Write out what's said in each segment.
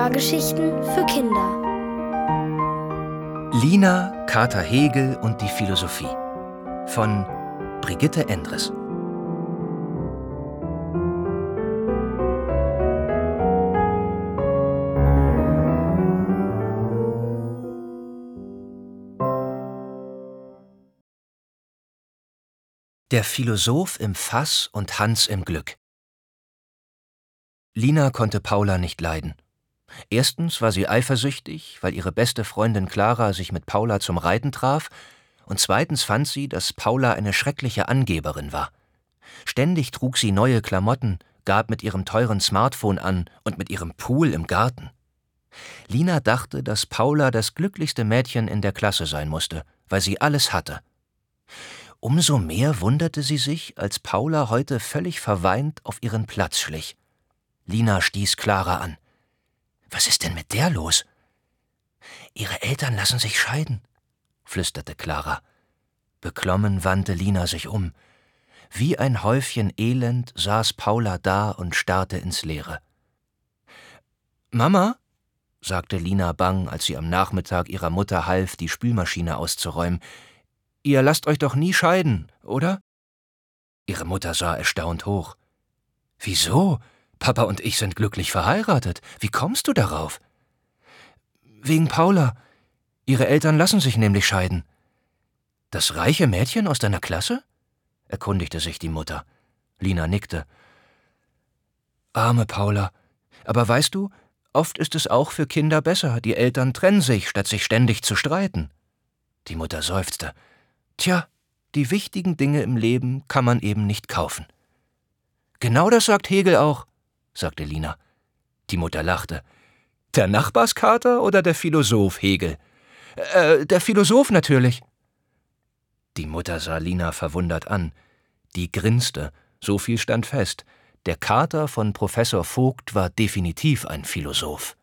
Hörgeschichten für Kinder. Lina, Kater Hegel und die Philosophie von Brigitte Endres. Der Philosoph im Fass und Hans im Glück. Lina konnte Paula nicht leiden. Erstens war sie eifersüchtig, weil ihre beste Freundin Clara sich mit Paula zum Reiten traf, und zweitens fand sie, dass Paula eine schreckliche Angeberin war. Ständig trug sie neue Klamotten, gab mit ihrem teuren Smartphone an und mit ihrem Pool im Garten. Lina dachte, dass Paula das glücklichste Mädchen in der Klasse sein musste, weil sie alles hatte. Umso mehr wunderte sie sich, als Paula heute völlig verweint auf ihren Platz schlich. Lina stieß Clara an. »Was ist denn mit der los?« »Ihre Eltern lassen sich scheiden«, flüsterte Clara. Beklommen wandte Lina sich um. Wie ein Häufchen Elend saß Paula da und starrte ins Leere. »Mama«, sagte Lina bang, als sie am Nachmittag ihrer Mutter half, die Spülmaschine auszuräumen, »ihr lasst euch doch nie scheiden, oder?« Ihre Mutter sah erstaunt hoch. »Wieso? Papa und ich sind glücklich verheiratet. Wie kommst du darauf?« »Wegen Paula. Ihre Eltern lassen sich nämlich scheiden.« »Das reiche Mädchen aus deiner Klasse?« erkundigte sich die Mutter. Lina nickte. »Arme Paula. Aber weißt du, oft ist es auch für Kinder besser, die Eltern trennen sich, statt sich ständig zu streiten.« Die Mutter seufzte. »Tja, die wichtigen Dinge im Leben kann man eben nicht kaufen.« »Genau das sagt Hegel auch«, sagte Lina. Die Mutter lachte. »Der Nachbarskater oder der Philosoph Hegel?« Der Philosoph natürlich.« Die Mutter sah Lina verwundert an. Die grinste, so viel stand fest. Der Kater von Professor Vogt war definitiv ein Philosoph.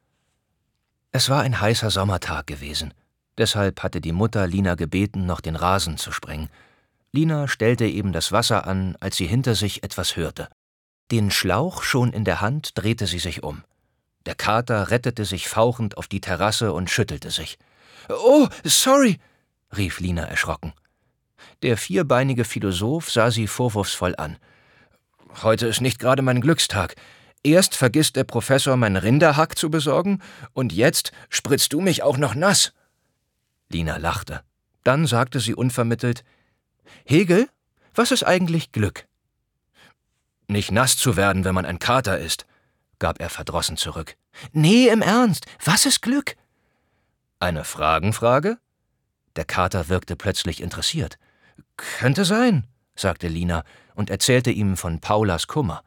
Es war ein heißer Sommertag gewesen. Deshalb hatte die Mutter Lina gebeten, noch den Rasen zu sprengen. Lina stellte eben das Wasser an, als sie hinter sich etwas hörte. Den Schlauch schon in der Hand drehte sie sich um. Der Kater rettete sich fauchend auf die Terrasse und schüttelte sich. »Oh, sorry«, rief Lina erschrocken. Der vierbeinige Philosoph sah sie vorwurfsvoll an. »Heute ist nicht gerade mein Glückstag. Erst vergisst der Professor, mein Rinderhack zu besorgen, und jetzt spritzt du mich auch noch nass.« Lina lachte. Dann sagte sie unvermittelt, »Hegel, was ist eigentlich Glück?« »Nicht nass zu werden, wenn man ein Kater ist«, gab er verdrossen zurück. »Nee, im Ernst, was ist Glück?« »Eine Fragenfrage?« Der Kater wirkte plötzlich interessiert. »Könnte sein«, sagte Lina und erzählte ihm von Paulas Kummer.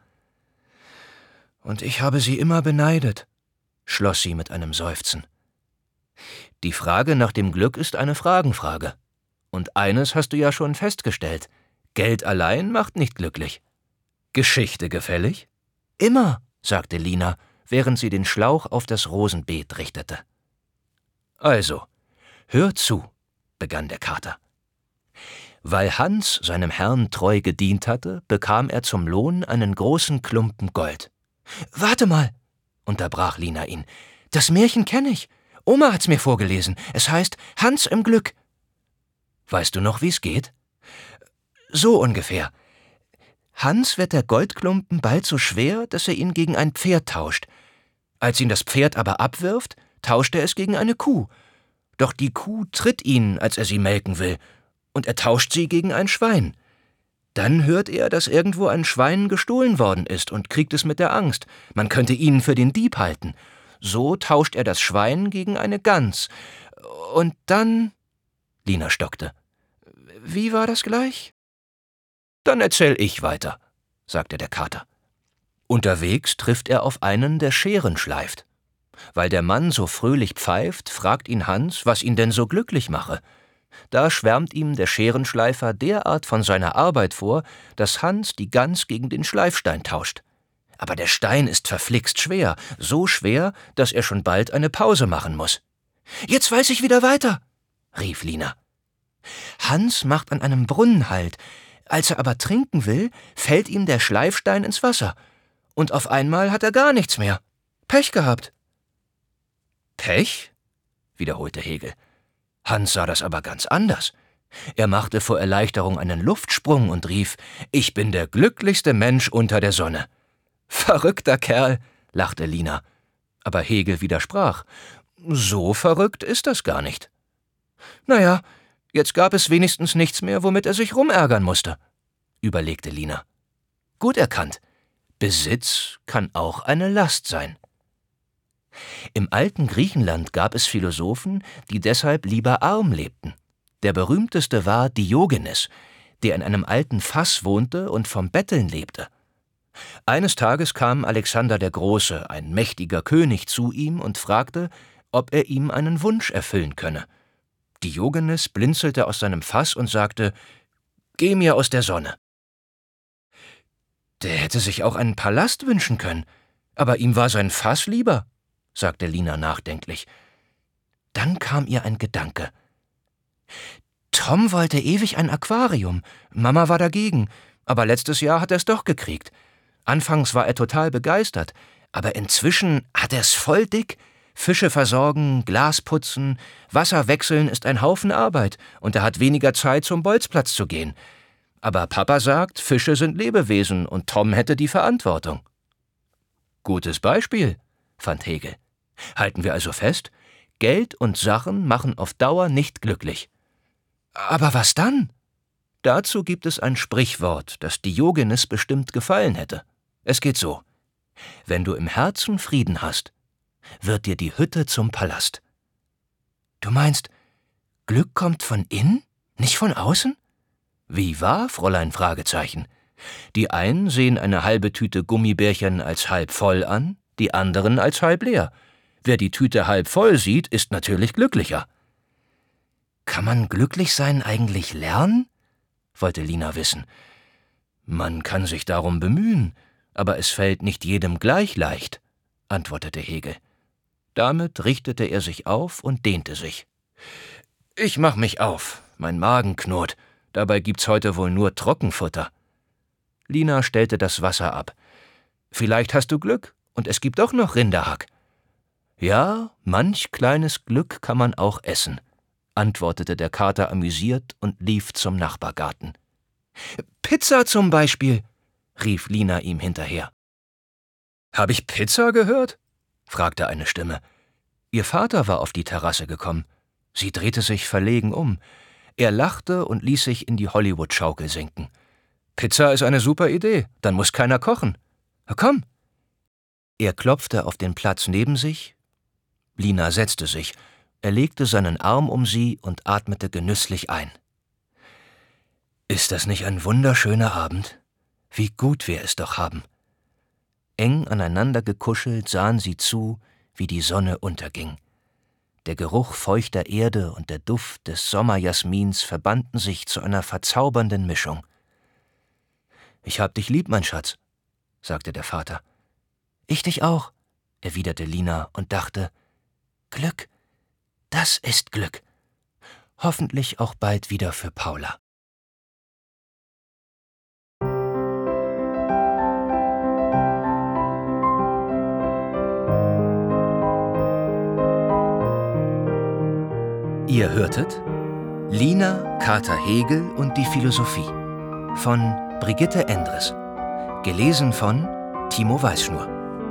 »Und ich habe sie immer beneidet«, schloss sie mit einem Seufzen. »Die Frage nach dem Glück ist eine Fragenfrage. Und eines hast du ja schon festgestellt: Geld allein macht nicht glücklich. Geschichte gefällig?« »Immer«, sagte Lina, während sie den Schlauch auf das Rosenbeet richtete. »Also, hör zu«, begann der Kater. »Weil Hans seinem Herrn treu gedient hatte, bekam er zum Lohn einen großen Klumpen Gold.« »Warte mal«, unterbrach Lina ihn, »das Märchen kenne ich. Oma hat's mir vorgelesen. Es heißt Hans im Glück.« »Weißt du noch, wie's geht?« »So ungefähr. Hans wird der Goldklumpen bald so schwer, dass er ihn gegen ein Pferd tauscht. Als ihn das Pferd aber abwirft, tauscht er es gegen eine Kuh. Doch die Kuh tritt ihn, als er sie melken will, und er tauscht sie gegen ein Schwein. Dann hört er, dass irgendwo ein Schwein gestohlen worden ist und kriegt es mit der Angst. Man könnte ihn für den Dieb halten. So tauscht er das Schwein gegen eine Gans. Und dann...« Lina stockte. »Wie war das gleich?« »Dann erzähl ich weiter«, sagte der Kater. Unterwegs trifft er auf einen, der Scheren schleift. Weil der Mann so fröhlich pfeift, fragt ihn Hans, was ihn denn so glücklich mache. Da schwärmt ihm der Scherenschleifer derart von seiner Arbeit vor, dass Hans die Gans gegen den Schleifstein tauscht. Aber der Stein ist verflixt schwer, so schwer, dass er schon bald eine Pause machen muss. »Jetzt weiß ich wieder weiter«, rief Lina. Hans macht an einem Brunnen Halt. Als er aber trinken will, fällt ihm der Schleifstein ins Wasser. Und auf einmal hat er gar nichts mehr. Pech gehabt. Pech?« wiederholte Hegel. Hans sah das aber ganz anders. Er machte vor Erleichterung einen Luftsprung und rief: »Ich bin der glücklichste Mensch unter der Sonne.« »Verrückter Kerl«, lachte Lina. Aber Hegel widersprach: »So verrückt ist das gar nicht.« »Naja, jetzt gab es wenigstens nichts mehr, womit er sich rumärgern musste«, überlegte Lina. »Gut erkannt. Besitz kann auch eine Last sein.« Im alten Griechenland gab es Philosophen, die deshalb lieber arm lebten. Der berühmteste war Diogenes, der in einem alten Fass wohnte und vom Betteln lebte. Eines Tages kam Alexander der Große, ein mächtiger König, zu ihm und fragte, ob er ihm einen Wunsch erfüllen könne. Diogenes blinzelte aus seinem Fass und sagte: »Geh mir aus der Sonne.« »Der hätte sich auch einen Palast wünschen können, aber ihm war sein Fass lieber«, sagte Lina nachdenklich. Dann kam ihr ein Gedanke. »Tom wollte ewig ein Aquarium. Mama war dagegen, aber letztes Jahr hat er es doch gekriegt. Anfangs war er total begeistert, aber inzwischen hat er es voll dick. Fische versorgen, Glas putzen, Wasser wechseln ist ein Haufen Arbeit und er hat weniger Zeit, zum Bolzplatz zu gehen. Aber Papa sagt, Fische sind Lebewesen und Tom hätte die Verantwortung.« »Gutes Beispiel«, fand Hegel. »Halten wir also fest, Geld und Sachen machen auf Dauer nicht glücklich.« »Aber was dann?« »Dazu gibt es ein Sprichwort, das Diogenes bestimmt gefallen hätte. Es geht so: Wenn du im Herzen Frieden hast, wird dir die Hütte zum Palast.« »Du meinst, Glück kommt von innen, nicht von außen?« »Wie wahr, Fräulein Fragezeichen. Die einen sehen eine halbe Tüte Gummibärchen als halb voll an, die anderen als halb leer. Wer die Tüte halb voll sieht, ist natürlich glücklicher.« »Kann man glücklich sein eigentlich lernen?«, wollte Lina wissen. »Man kann sich darum bemühen, aber es fällt nicht jedem gleich leicht«, antwortete Hegel. Damit richtete er sich auf und dehnte sich. »Ich mach mich auf, mein Magen knurrt. Dabei gibt's heute wohl nur Trockenfutter.« Lina stellte das Wasser ab. »Vielleicht hast du Glück und es gibt doch noch Rinderhack.« »Ja, manch kleines Glück kann man auch essen«, antwortete der Kater amüsiert und lief zum Nachbargarten. »Pizza zum Beispiel«, rief Lina ihm hinterher. »Hab ich Pizza gehört?«, fragte eine Stimme. Ihr Vater war auf die Terrasse gekommen. Sie drehte sich verlegen um. Er lachte und ließ sich in die Hollywood-Schaukel sinken. »Pizza ist eine super Idee, dann muss keiner kochen. Komm!« Er klopfte auf den Platz neben sich. Lina setzte sich. Er legte seinen Arm um sie und atmete genüsslich ein. »Ist das nicht ein wunderschöner Abend? Wie gut wir es doch haben.« Eng aneinander gekuschelt sahen sie zu, wie die Sonne unterging. Der Geruch feuchter Erde und der Duft des Sommerjasmins verbanden sich zu einer verzaubernden Mischung. »Ich hab dich lieb, mein Schatz«, sagte der Vater. »Ich dich auch«, erwiderte Lina und dachte: »Glück, das ist Glück. Hoffentlich auch bald wieder für Paula.« Ihr hörtet Lina, Kater Hegel und die Philosophie von Brigitte Endres, gelesen von Timo Weißschnur.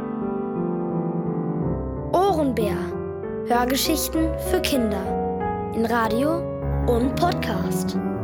Ohrenbär. Hörgeschichten für Kinder. In Radio und Podcast.